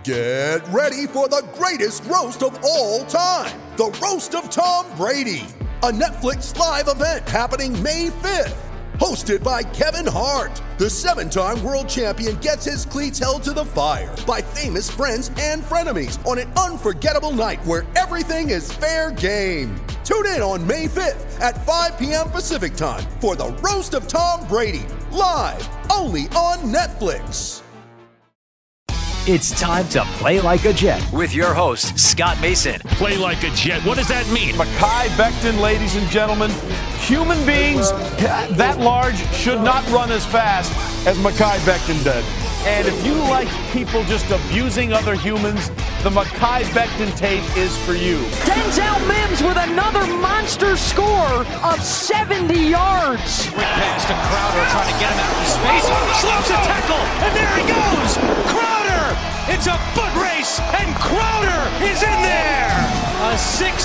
Get ready for the greatest roast of all time, the Roast of Tom Brady, a Netflix live event happening May 5th. Hosted by Kevin Hart, the 7-time world champion gets his cleats held to the fire by famous friends and frenemies on an unforgettable night where everything is fair game. Tune in on May 5th at 5 p.m. Pacific time for the Roast of Tom Brady, live only on Netflix. It's time to play like a Jet with your host, Scott Mason. Play like a Jet. What does that mean? Mekhi Becton, ladies and gentlemen. Human beings that large should not run as fast as Mekhi Becton did. And if you like people just abusing other humans, the Mekhi Becton tape is for you. Denzel Mims with another monster score of 70 yards. Quick pass to Crowder trying to get him out of space. Slips a tackle, and there he goes. Crowder! It's a foot race, and Crowder is in there. A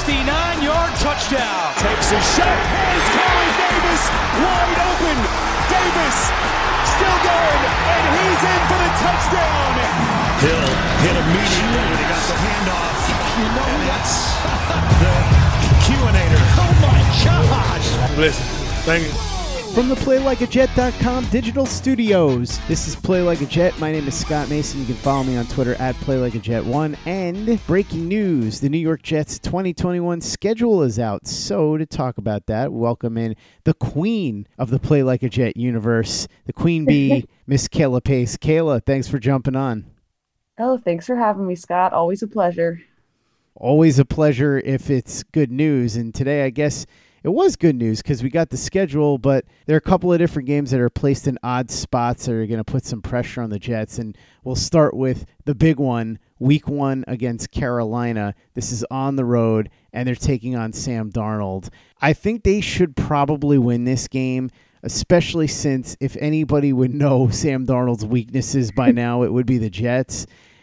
69-yard touchdown. Takes a shot. Here's Corey Davis wide open. Davis still going, and he's in for the touchdown. Hill hit immediately when he got the handoff. You know that's the Q-inator. Oh my gosh. Listen, thank you. From the PlayLikeAJet.com digital studios, this is Play Like a Jet. My name is Scott Mason. You can follow me on Twitter at PlayLikeAJet1. And breaking news, the New York Jets 2021 schedule is out. So to talk about that, welcome in the queen of the Play Like a Jet universe, the queen bee, Miss Kayla Pace. Kayla, thanks for jumping on. Oh, thanks for having me, Scott. Always a pleasure. Always a pleasure if it's good news. And today, I guess it was good news because we got the schedule, but there are a couple of different games that are placed in odd spots that are going to put some pressure on the Jets. And we'll start with the big one, week 1 against Carolina. This is on the road, and they're taking on Sam Darnold. I think they should probably win this game, especially since if anybody would know Sam Darnold's weaknesses by now, it would be the Jets.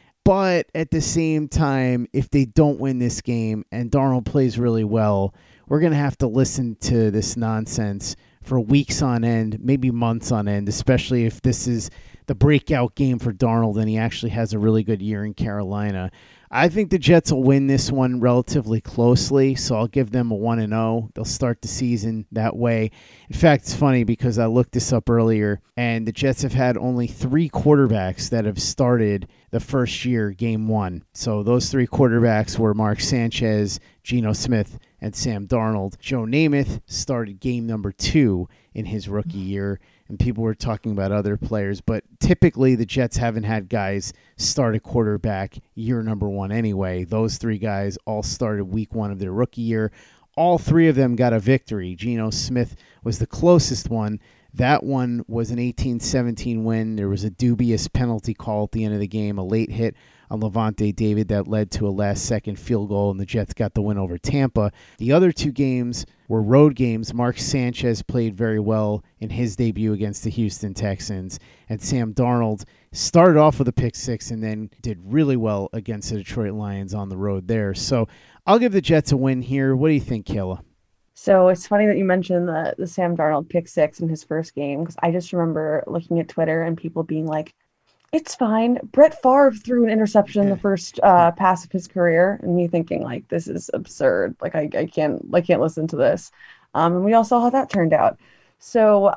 But at the same time, if they don't win this game and Darnold plays really well, we're going to have to listen to this nonsense for weeks on end, maybe months on end, especially if this is the breakout game for Darnold and he actually has a really good year in Carolina. I think the Jets will win this one relatively closely, so I'll give them a 1-0. They'll start the season that way. In fact, it's funny because I looked this up earlier, and the Jets have had only 3 quarterbacks that have started the first year, game 1. So those 3 quarterbacks were Mark Sanchez, Geno Smith, and Sam Darnold. Joe Namath started game number 2 in his rookie year, and people were talking about other players, but typically the Jets haven't had guys start a quarterback year number 1 anyway. Those 3 guys all started week 1 of their rookie year. All 3 of them got a victory. Geno Smith was the closest one. That one was an 18-17 win. There was a dubious penalty call at the end of the game, a late hit on Levante David that led to a last-second field goal, and the Jets got the win over Tampa. The other 2 games were road games. Mark Sanchez played very well in his debut against the Houston Texans, and Sam Darnold started off with a pick 6 and then did really well against the Detroit Lions on the road there. So I'll give the Jets a win here. What do you think, Kayla? So it's funny that you mentioned the Sam Darnold pick 6 in his first game, because I just remember looking at Twitter and people being like, it's fine. Brett Favre threw an interception in the first pass of his career, and me thinking like, this is absurd. Like I can't listen to this. And we all saw how that turned out. So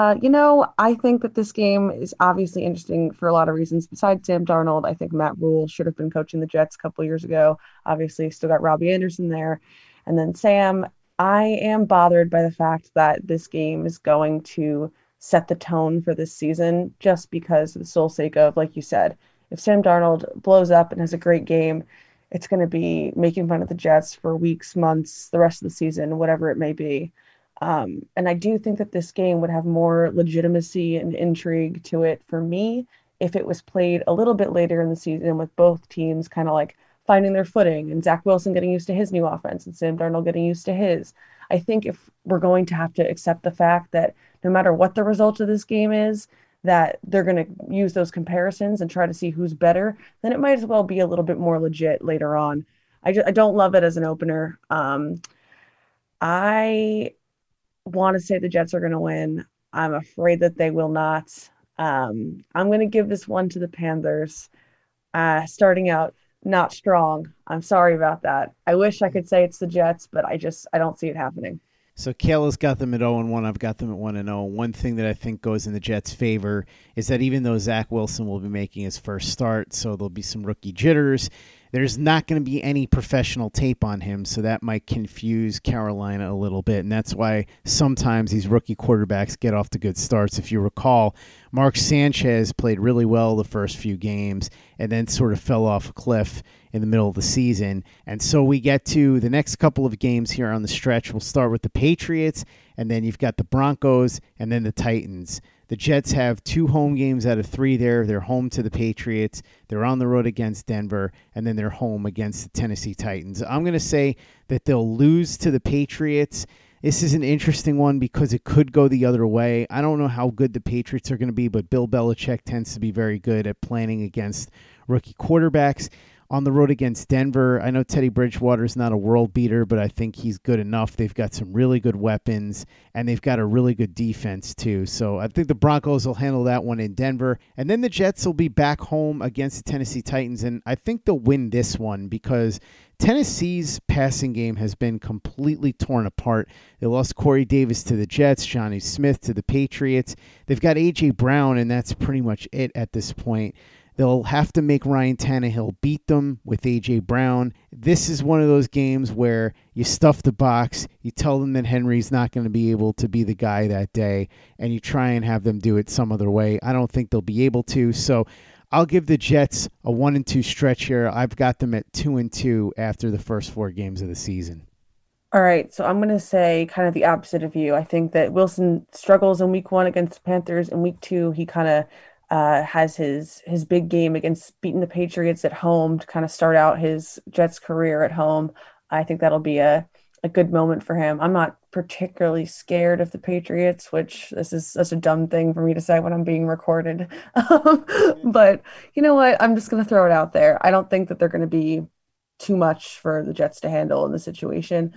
I think that this game is obviously interesting for a lot of reasons. Besides Sam Darnold, I think Matt Rule should have been coaching the Jets a couple years ago. Obviously, still got Robbie Anderson there, and then Sam. I am bothered by the fact that this game is going to set the tone for this season just because of the sole sake of, like you said, if Sam Darnold blows up and has a great game, it's going to be making fun of the Jets for weeks, months, the rest of the season, whatever it may be. And I do think that this game would have more legitimacy and intrigue to it for me if it was played a little bit later in the season with both teams kind of like finding their footing and Zach Wilson getting used to his new offense and Sam Darnold getting used to his. I think if we're going to have to accept the fact that no matter what the result of this game is, that they're going to use those comparisons and try to see who's better, then it might as well be a little bit more legit later on. I don't love it as an opener. I want to say the Jets are going to win. I'm afraid that they will not. I'm going to give this one to the Panthers. starting out not strong. I'm sorry about that. I wish I could say it's the Jets, but I don't see it happening. So Kayla's got them at 0-1. I've got them at 1-0. One thing that I think goes in the Jets' favor is that even though Zach Wilson will be making his first start, so there'll be some rookie jitters, there's not going to be any professional tape on him, so that might confuse Carolina a little bit, and that's why sometimes these rookie quarterbacks get off to good starts. If you recall, Mark Sanchez played really well the first few games and then sort of fell off a cliff in the middle of the season. And so we get to the next couple of games here on the stretch. We'll start with the Patriots, and then you've got the Broncos, and then the Titans. The Jets have 2 home games out of 3 there. They're home to the Patriots. They're on the road against Denver, and then they're home against the Tennessee Titans. I'm going to say that they'll lose to the Patriots. This is an interesting one because it could go the other way. I don't know how good the Patriots are going to be, but Bill Belichick tends to be very good at planning against rookie quarterbacks. On the road against Denver, I know Teddy Bridgewater is not a world beater, but I think he's good enough. They've got some really good weapons, and they've got a really good defense too. So I think the Broncos will handle that one in Denver. And then the Jets will be back home against the Tennessee Titans, and I think they'll win this one because Tennessee's passing game has been completely torn apart. They lost Corey Davis to the Jets, Johnny Smith to the Patriots. They've got A.J. Brown, and that's pretty much it at this point. They'll have to make Ryan Tannehill beat them with A.J. Brown. This is one of those games where you stuff the box, you tell them that Henry's not going to be able to be the guy that day, and you try and have them do it some other way. I don't think they'll be able to, so I'll give the Jets a 1-2 stretch here. I've got them at 2-2 after the first 4 games of the season. All right, so I'm going to say kind of the opposite of you. I think that Wilson struggles in week 1 against the Panthers. In week 2, he kind of has his big game against beating the Patriots at home to kind of start out his Jets career at home. I think that'll be a good moment for him. I'm not particularly scared of the Patriots, which this is such a dumb thing for me to say when I'm being recorded. But you know what? I'm just going to throw it out there. I don't think that they're going to be too much for the Jets to handle in the situation.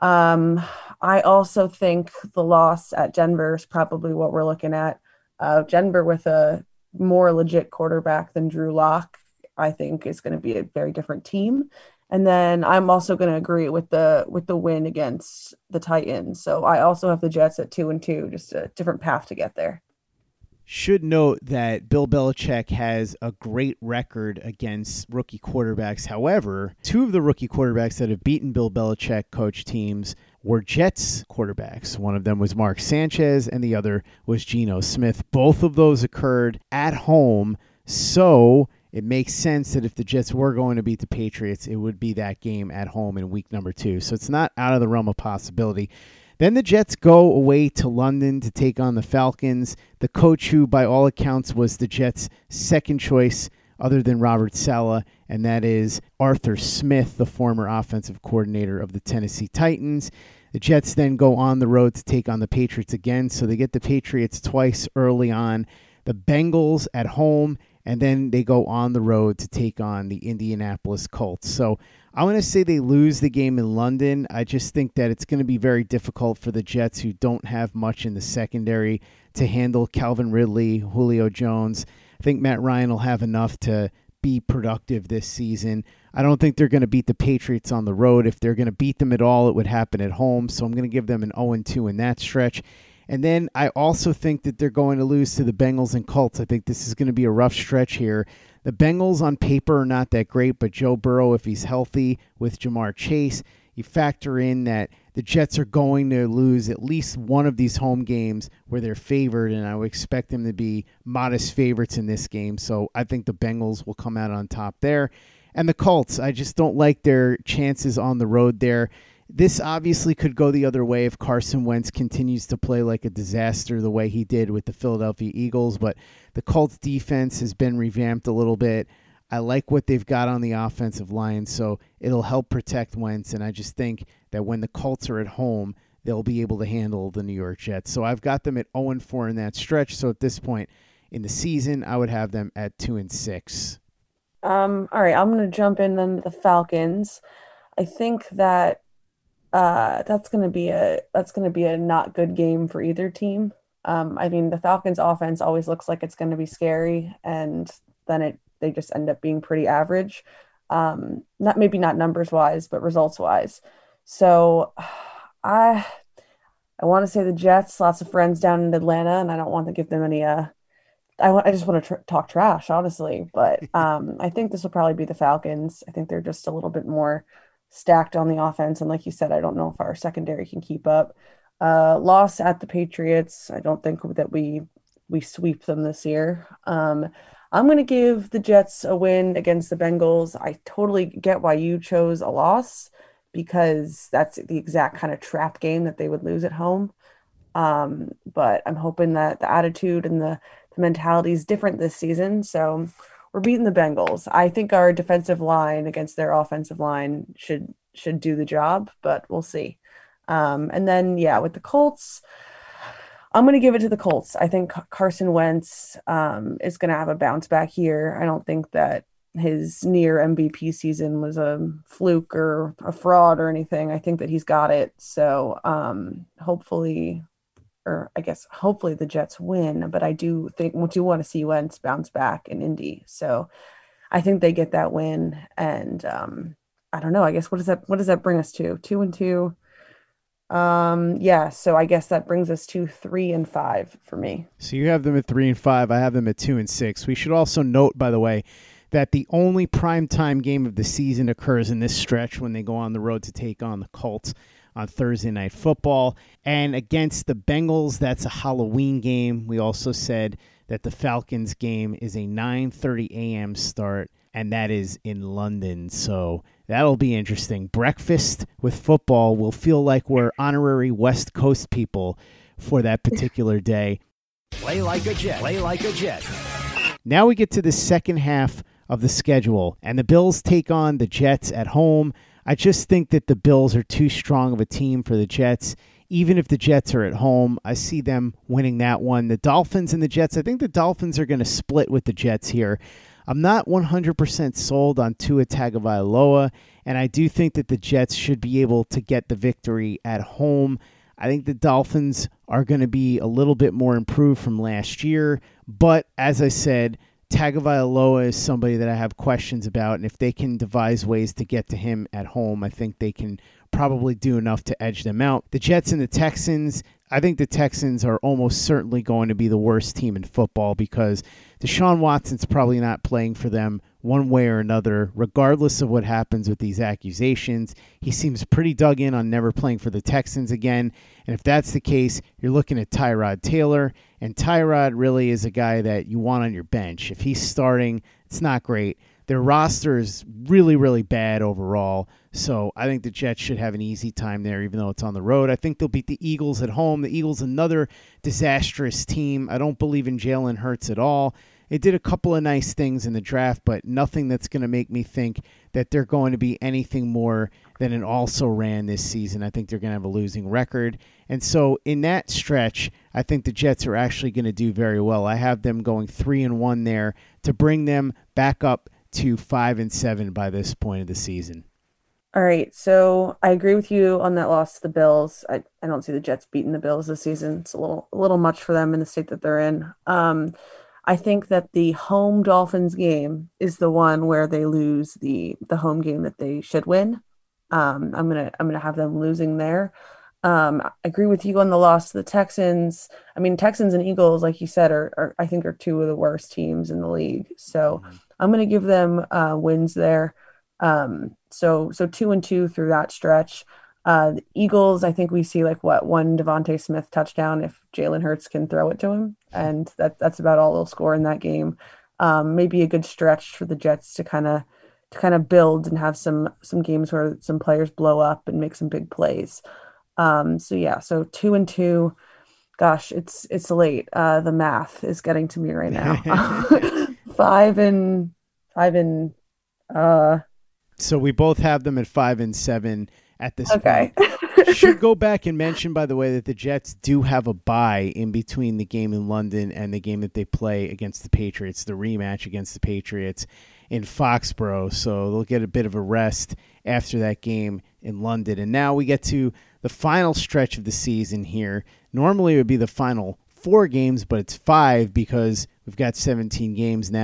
I also think the loss at Denver is probably what we're looking at. Denver with a more legit quarterback than Drew Lock, I think is going to be a very different team. And then I'm also going to agree with the win against the Titans. So I also have the Jets at 2-2, just a different path to get there. Should note that Bill Belichick has a great record against rookie quarterbacks. However, 2 of the rookie quarterbacks that have beaten Bill Belichick coach teams were Jets quarterbacks. One of them was Mark Sanchez, and the other was Geno Smith. Both of those occurred at home, so it makes sense that if the Jets were going to beat the Patriots, it would be that game at home in week number 2. So it's not out of the realm of possibility. Then the Jets go away to London to take on the Falcons. The coach who, by all accounts, was the Jets' second choice other than Robert Saleh, and that is Arthur Smith, the former offensive coordinator of the Tennessee Titans. The Jets then go on the road to take on the Patriots again, so they get the Patriots twice early on. The Bengals at home, and then they go on the road to take on the Indianapolis Colts. So I'm going to say they lose the game in London. I just think that it's going to be very difficult for the Jets, who don't have much in the secondary, to handle Calvin Ridley, Julio Jones. I think Matt Ryan will have enough to be productive this season. I don't think they're going to beat the Patriots on the road. If they're going to beat them at all, it would happen at home. So I'm going to give them an 0-2 in that stretch. And then I also think that they're going to lose to the Bengals and Colts. I think this is going to be a rough stretch here. The Bengals on paper are not that great, but Joe Burrow, if he's healthy with Jamar Chase, you factor in that the Jets are going to lose at least one of these home games where they're favored, and I would expect them to be modest favorites in this game. So I think the Bengals will come out on top there. And the Colts, I just don't like their chances on the road there. This obviously could go the other way if Carson Wentz continues to play like a disaster the way he did with the Philadelphia Eagles, but the Colts defense has been revamped a little bit. I like what they've got on the offensive line, so it'll help protect Wentz, and I just think that when the Colts are at home, they'll be able to handle the New York Jets. So I've got them at 0-4 in that stretch, so at this point in the season, I would have them at 2-6. All right, I'm going to jump in then to the Falcons. I think that that's going to be a not good game for either team. I mean, the Falcons offense always looks like it's going to be scary, and then it they just end up being pretty average. Maybe not numbers wise, but results wise. So I want to say the Jets, lots of friends down in Atlanta, and I don't want to give them any, I just want to talk trash, honestly. But I think this will probably be the Falcons. I think they're just a little bit more stacked on the offense. And like you said, I don't know if our secondary can keep up. Loss at the Patriots. I don't think that we sweep them this year. I'm going to give the Jets a win against the Bengals. I totally get why you chose a loss, because that's the exact kind of trap game that they would lose at home. But I'm hoping that the attitude and the mentality is different this season. So we're beating the Bengals. I think our defensive line against their offensive line should do the job, but we'll see. And then, with the Colts, I'm going to give it to the Colts. I think Carson Wentz is going to have a bounce back year. I don't think that his near MVP season was a fluke or a fraud or anything. I think that he's got it. So hopefully the Jets win. But I do want to see Wentz bounce back in Indy. So I think they get that win. And I don't know. I guess what does that bring us to? 2-2. So I guess that brings us to 3-5 for me. So you have them at 3-5. I have them at 2-6. We should also note, by the way, that the only primetime game of the season occurs in this stretch when they go on the road to take on the Colts on Thursday Night Football. And against the Bengals, that's a Halloween game. We also said that the Falcons game is a 9:30 a.m. start, and that is in London. So that'll be interesting. Breakfast with football will feel like we're honorary West Coast people for that particular day. Play like a Jet. Play like a Jet. Now we get to the second half of the schedule, and the Bills take on the Jets at home. I just think that the Bills are too strong of a team for the Jets. Even if the Jets are at home, I see them winning that one. The Dolphins and the Jets, I think the Dolphins are going to split with the Jets here. I'm not 100% sold on Tua Tagovailoa, and I do think that the Jets should be able to get the victory at home. I think the Dolphins are going to be a little bit more improved from last year, but as I said, Tagovailoa is somebody that I have questions about, and if they can devise ways to get to him at home, I think they can probably do enough to edge them out. The Jets and the Texans, I think the Texans are almost certainly going to be the worst team in football because Deshaun Watson's probably not playing for them one way or another, regardless of what happens with these accusations. He seems pretty dug in on never playing for the Texans again, and if that's the case, you're looking at Tyrod Taylor, and Tyrod really is a guy that you want on your bench. If he's starting, it's not great. Their roster is really, really bad overall, so I think the Jets should have an easy time there, even though it's on the road. I think they'll beat the Eagles at home. The Eagles, another disastrous team. I don't believe in Jalen Hurts at all. They did a couple of nice things in the draft, but nothing that's going to make me think that they're going to be anything more than an also-ran this season. I think they're going to have a losing record. And so in that stretch, I think the Jets are actually going to do very well. I have them going 3-1 there to bring them back up to 5-7 by this point of the season. All right, so I agree with you on that loss to the Bills. I don't see the Jets beating the Bills this season. It's a little much for them in the state that they're in. I think that the home Dolphins game is the one where they lose the home game that they should win. I'm gonna have them losing there. I agree with you on the loss to the Texans. I mean, Texans and Eagles, like you said, are I think are two of the worst teams in the league. So I'm gonna give them wins there. So 2-2 through that stretch. The Eagles, I think we see one Devontae Smith touchdown if Jalen Hurts can throw it to him, and that's about all they'll score in that game. Maybe a good stretch for the Jets to kind of build and have some games where some players blow up and make some big plays. So 2-2. Gosh, it's late. The math is getting to me right now. 5 and. So we both have them at 5-7 at this point. Should go back and mention, by the way, that the Jets do have a bye in between the game in London and the game that they play against the Patriots, the rematch against the Patriots in Foxborough. So they'll get a bit of a rest after that game in London. And now we get to the final stretch of the season here. Normally it would be the final 4 games, but it's 5 because we've got 17 games now.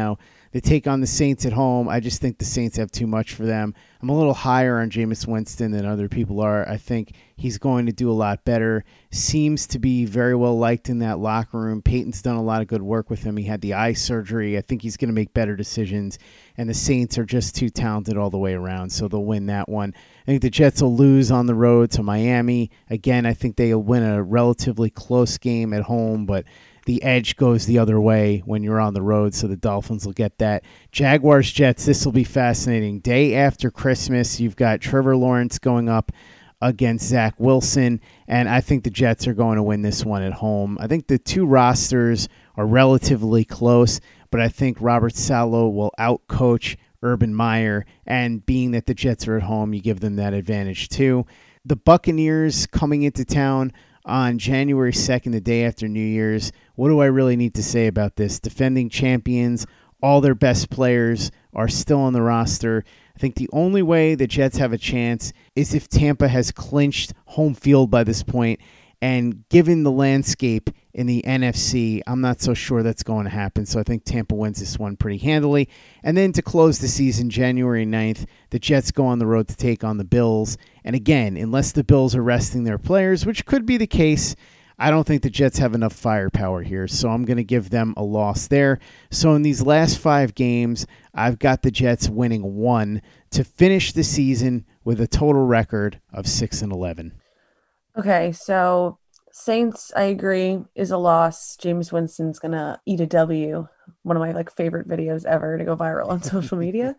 They take on the Saints at home. I just think the Saints have too much for them. I'm a little higher on Jameis Winston than other people are. I think he's going to do a lot better. Seems to be very well liked in that locker room. Peyton's done a lot of good work with him. He had the eye surgery. I think he's going to make better decisions. And the Saints are just too talented all the way around, so they'll win that one. I think the Jets will lose on the road to Miami. Again, I think they'll win a relatively close game at home, but the edge goes the other way when you're on the road, so the Dolphins will get that. Jaguars-Jets, this will be fascinating. Day after Christmas, you've got Trevor Lawrence going up against Zach Wilson, and I think the Jets are going to win this one at home. I think the two rosters are relatively close, but I think Robert Saleh will outcoach Urban Meyer, and being that the Jets are at home, you give them that advantage too. The Buccaneers coming into town on January 2nd, the day after New Year's. What do I really need to say about this? Defending champions, all their best players are still on the roster. I think the only way the Jets have a chance is if Tampa has clinched home field by this point, and given the landscape in the NFC, I'm not so sure that's going to happen. So I think Tampa wins this one pretty handily. And then to close the season, January 9th, the Jets go on the road to take on the Bills. And again, unless the Bills are resting their players, which could be the case, I don't think the Jets have enough firepower here. So I'm going to give them a loss there. So in these last 5 games, I've got the Jets winning 1 to finish the season with a total record of 6-11. Okay, so Saints, I agree, is a loss. Jameis Winston's going to eat a W. One of my favorite videos ever to go viral on social media.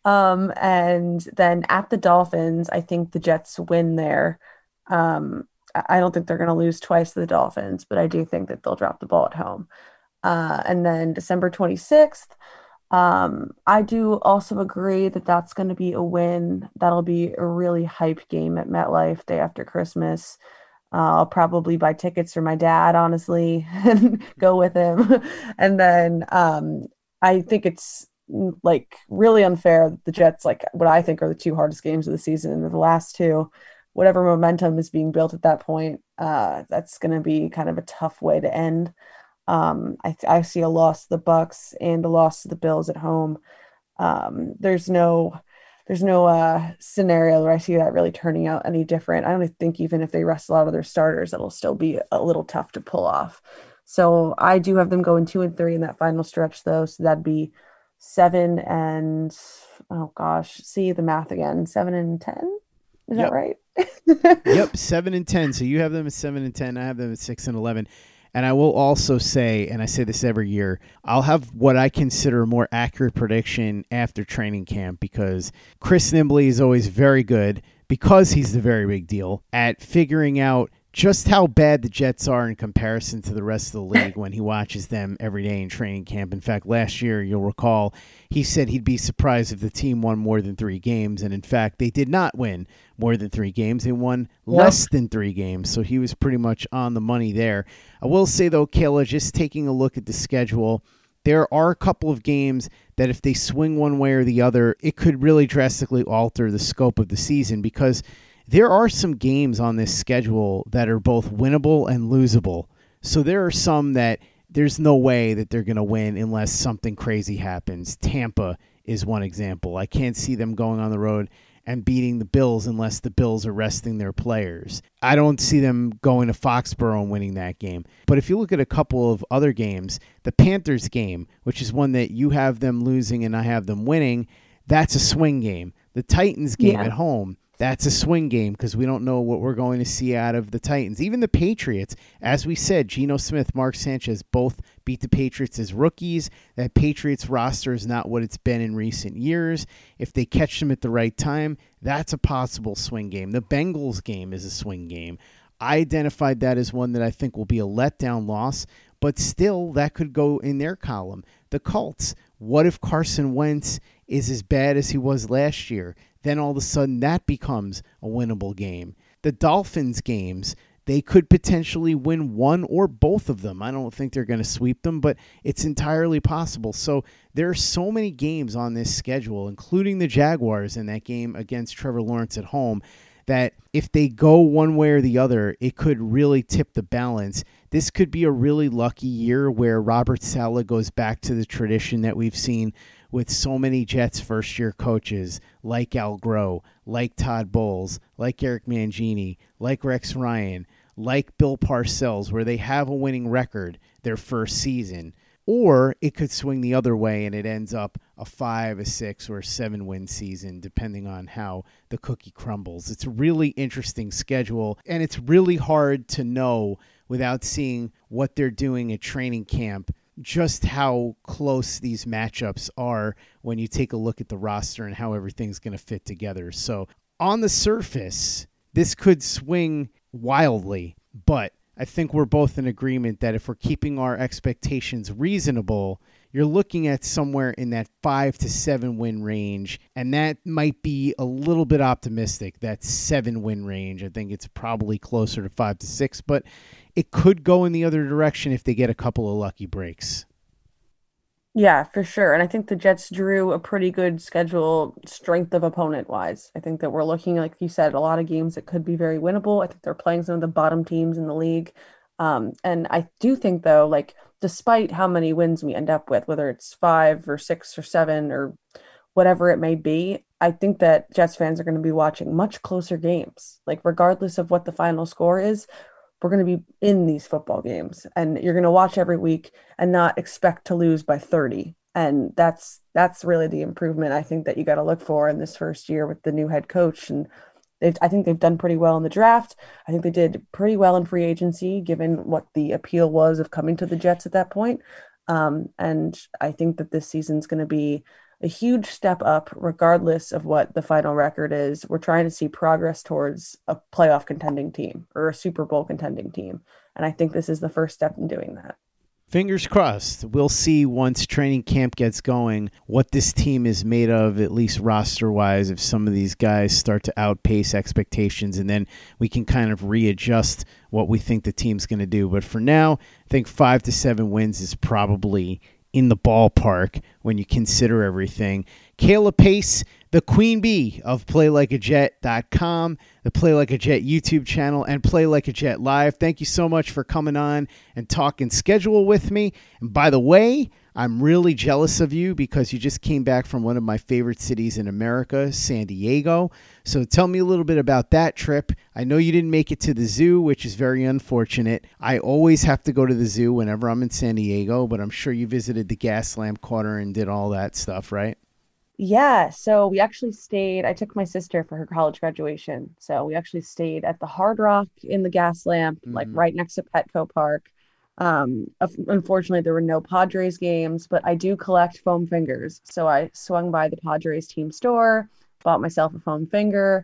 And then at the Dolphins, I think the Jets win there. I don't think they're going to lose twice to the Dolphins, but I do think that they'll drop the ball at home. And then December 26th, I do also agree that that's going to be a win. That'll be a really hype game at MetLife day after Christmas. I'll probably buy tickets for my dad, honestly, and go with him. And then I think it's really unfair that the Jets, what I think are the 2 hardest games of the season, and the last 2, whatever momentum is being built at that point, that's going to be kind of a tough way to end. I see a loss to the Bucs and a loss to the Bills at home. There's no scenario where I see that really turning out any different. I don't think even if they rest a lot of their starters, it'll still be a little tough to pull off. So I do have them going 2-3 in that final stretch, though. So that'd be 7 and see the math again. 7-10. Is that right? Yep, 7-10. So you have them at 7-10. I have them at 6-11. And I will also say, and I say this every year, I'll have what I consider a more accurate prediction after training camp, because Chris Nimbley is always very good, because he's the very big deal, at figuring out just how bad the Jets are in comparison to the rest of the league when he watches them every day in training camp. In fact, last year, you'll recall, he said he'd be surprised if the team won more than 3 games. And in fact, they did not win more than 3 games. They won less than 3 games. So he was pretty much on the money there. I will say, though, Kayla, just taking a look at the schedule, there are a couple of games that if they swing one way or the other, it could really drastically alter the scope of the season, because there are some games on this schedule that are both winnable and losable. So there are some that there's no way that they're going to win unless something crazy happens. Tampa is one example. I can't see them going on the road and beating the Bills unless the Bills are resting their players. I don't see them going to Foxborough and winning that game. But if you look at a couple of other games, the Panthers game, which is one that you have them losing and I have them winning, that's a swing game. The Titans game at home, that's a swing game because we don't know what we're going to see out of the Titans. Even the Patriots, as we said, Geno Smith, Mark Sanchez both beat the Patriots as rookies. That Patriots roster is not what it's been in recent years. If they catch them at the right time, that's a possible swing game. The Bengals game is a swing game. I identified that as one that I think will be a letdown loss, but still that could go in their column. The Colts, what if Carson Wentz is as bad as he was last year? Then all of a sudden that becomes a winnable game. The Dolphins games, they could potentially win one or both of them. I don't think they're going to sweep them, but it's entirely possible. So there are so many games on this schedule, including the Jaguars in that game against Trevor Lawrence at home, that if they go one way or the other, it could really tip the balance. This could be a really lucky year where Robert Saleh goes back to the tradition that we've seen with so many Jets first-year coaches like Al Groh, like Todd Bowles, like Eric Mangini, like Rex Ryan, like Bill Parcells, where they have a winning record their first season. Or it could swing the other way and it ends up a 5, a 6, or a 7-win season, depending on how the cookie crumbles. It's a really interesting schedule, and it's really hard to know without seeing what they're doing at training camp just how close these matchups are when you take a look at the roster and how everything's going to fit together. So on the surface, this could swing wildly, but I think we're both in agreement that if we're keeping our expectations reasonable, you're looking at somewhere in that 5 to 7 win range, and that might be a little bit optimistic, that 7 win range. I think it's probably closer to 5 to 6, but it could go in the other direction if they get a couple of lucky breaks. Yeah, for sure. And I think the Jets drew a pretty good schedule strength of opponent wise. I think that we're looking, like you said, a lot of games that could be very winnable. I think they're playing some of the bottom teams in the league. And I do think, though, like, despite how many wins we end up with, whether it's 5 or 6 or 7 or whatever it may be, I think that Jets fans are going to be watching much closer games. Like, regardless of what the final score is, we're going to be in these football games, and you're going to watch every week and not expect to lose by 30. And that's really the improvement I think that you got to look for in this first year with the new head coach. And I think they've done pretty well in the draft. I think they did pretty well in free agency, given what the appeal was of coming to the Jets at that point. And I think that this season's going to be a huge step up, regardless of what the final record is. We're trying to see progress towards a playoff contending team or a Super Bowl contending team. And I think this is the first step in doing that. Fingers crossed. We'll see once training camp gets going what this team is made of, at least roster-wise, if some of these guys start to outpace expectations, and then we can kind of readjust what we think the team's going to do. But for now, I think 5 to 7 wins is probably in the ballpark when you consider everything. Kayla Pace, the queen bee of PlayLikeAJet.com, the Play Like a Jet YouTube channel, and Play Like a Jet Live. Thank you so much for coming on and talking schedule with me. And by the way, I'm really jealous of you because you just came back from one of my favorite cities in America, San Diego. So tell me a little bit about that trip. I know you didn't make it to the zoo, which is very unfortunate. I always have to go to the zoo whenever I'm in San Diego, but I'm sure you visited the Gaslamp Quarter and did all that stuff, right? Yeah, so we actually stayed, I took my sister for her college graduation. So we actually stayed at the Hard Rock in the Gaslamp, like right next to Petco Park. Unfortunately, there were no Padres games, but I do collect foam fingers. So I swung by the Padres team store, bought myself a foam finger.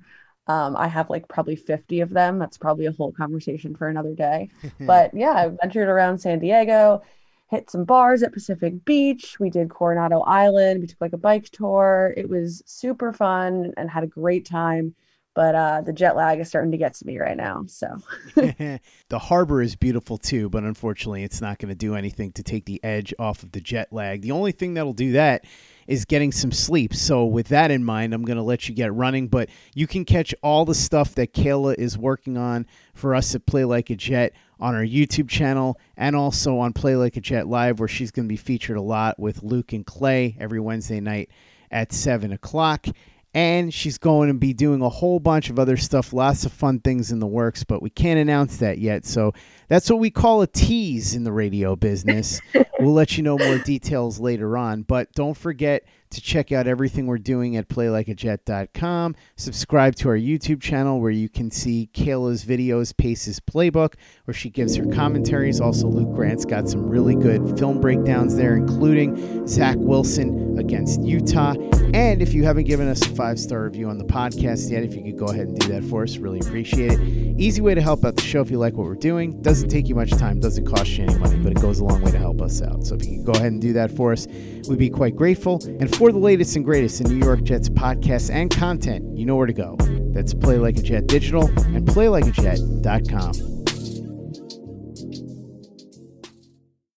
I have like probably 50 of them. That's probably a whole conversation for another day. But yeah, I ventured around San Diego, hit some bars at Pacific Beach. We did Coronado Island. We took like a bike tour. It was super fun and had a great time. But the jet lag is starting to get to me right now. So the harbor is beautiful too, but unfortunately it's not going to do anything to take the edge off of the jet lag. The only thing that'll do that is getting some sleep. So with that in mind, I'm going to let you get running, but you can catch all the stuff that Kayla is working on for us at Play Like a Jet on our YouTube channel and also on Play Like a Jet Live, where she's going to be featured a lot with Luke and Clay every Wednesday night at 7 o'clock. And she's going to be doing a whole bunch of other stuff, lots of fun things in the works, but we can't announce that yet. So that's what we call a tease in the radio business. We'll let you know more details later on. But don't forget to check out everything we're doing at PlayLikeAJet.com. Subscribe to our YouTube channel where you can see Kayla's videos, Pace's Playbook, where she gives her commentaries. Also, Luke Grant's got some really good film breakdowns there, including Zach Wilson against Utah. And if you haven't given us a 5-star review on the podcast yet, if you could go ahead and do that for us, really appreciate it. Easy way to help out the show if you like what we're doing. Doesn't take you much time, doesn't cost you any money, but it goes a long way to help us out. So if you could go ahead and do that for us, we'd be quite grateful. And for the latest and greatest in New York Jets podcasts and content, you know where to go. That's Play Like a Jet Digital and PlayLikeAJet.com.